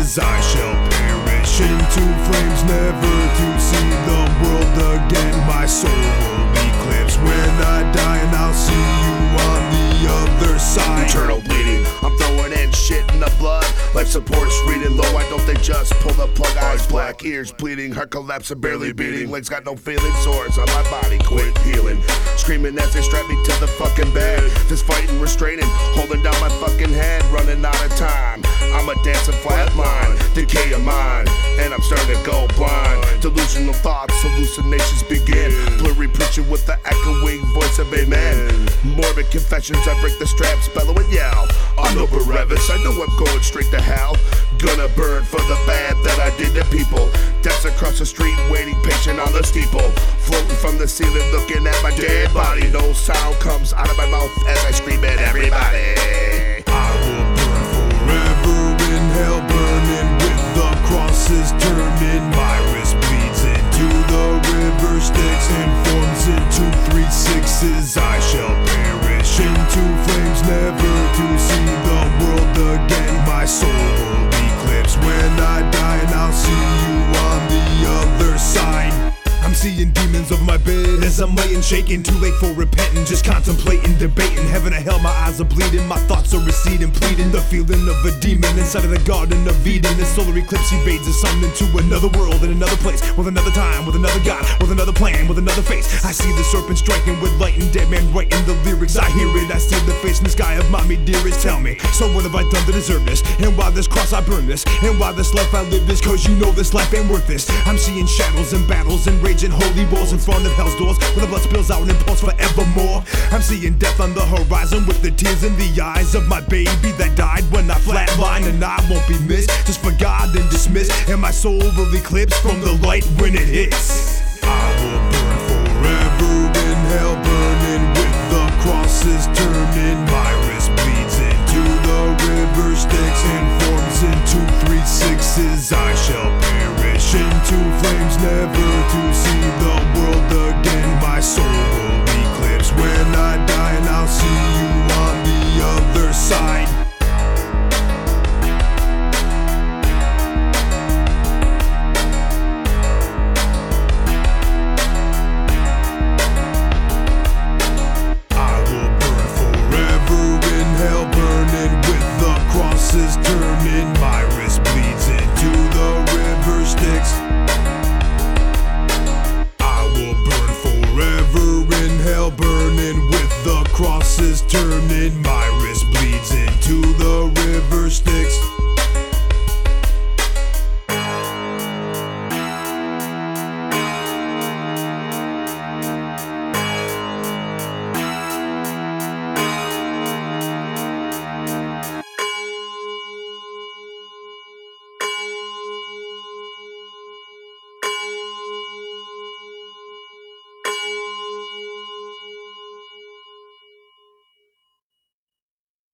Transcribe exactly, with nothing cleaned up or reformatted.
sixes, I shall perish into flames, never to see the world again. My soul will eclipse when I die, and I'll see you on the other side. Eternal bleeding, I'm throwing in shit in the blood. Life support's reading low, why don't they just pull the plug? Eyes black, ears bleeding, heart collapsing, barely beating. Legs got no feeling, sores on my body, quit healing. Screaming as they strap me to the fucking bed. Just fighting, restraining, holding down my fucking head, running out of time. I'm a dancing flatline, decay of mind, and I'm starting to go blind. Delusional thoughts, hallucinations begin. Blurry preaching with the echoing voice of amen. Morbid confessions, I break the straps, bellow and yell. I'm no Barabbas, I know I'm going straight to hell. Gonna burn for the bad that I did to people. Deaths across the street, waiting patient on the steeple. Floating from the ceiling, looking at my dead body. No sound comes out of my mouth as I scream at everybody. I will burn forever in hell, burning with the crosses turning. My wrist bleeds into the river Styx and forms into three sixes. I shall perish into flames, never to see the world again. My soul will eclipse when I die, and I'll see you on the other side. I'm seeing demons over my bed as I'm laying shaking, too late for repenting, just contemplating, debating. Heaven or hell, my eyes are bleeding, my thoughts are receding, pleading the feeling of a demon inside of the Garden of Eden. The solar eclipse evades us on into another world, in another place, with another time, with another God, with another plan, with another face. I see the serpent striking with light and dead man writing the lyrics. I hear it, I see the face in the sky of mommy dearest. Tell me, so what have I done to deserve this? And why this cross I burn this? And why this life I live this? Cause you know this life ain't worth this. I'm seeing shadows and battles and rage and holy wars in front of hell's doors, where the blood spills out and impulse forevermore. I'm seeing death on the horizon with the tears in the eyes of my baby that died when I flatlined, and I won't be missed, just forgotten and dismissed, and my soul will eclipse from the light when it hits. I will burn forever in hell, burning with the crosses turning. My wrist bleeds into the river Styx and forms into three sixes. I shall perish into flames, never to see the world again. My soul will eclipse when I die, and I'll see you on the other side. I will burn forever in hell, burning with the crosses turning. My wrist bleeds into the river Styx. Burning with the crosses turning. My wrist bleeds into the river Styx.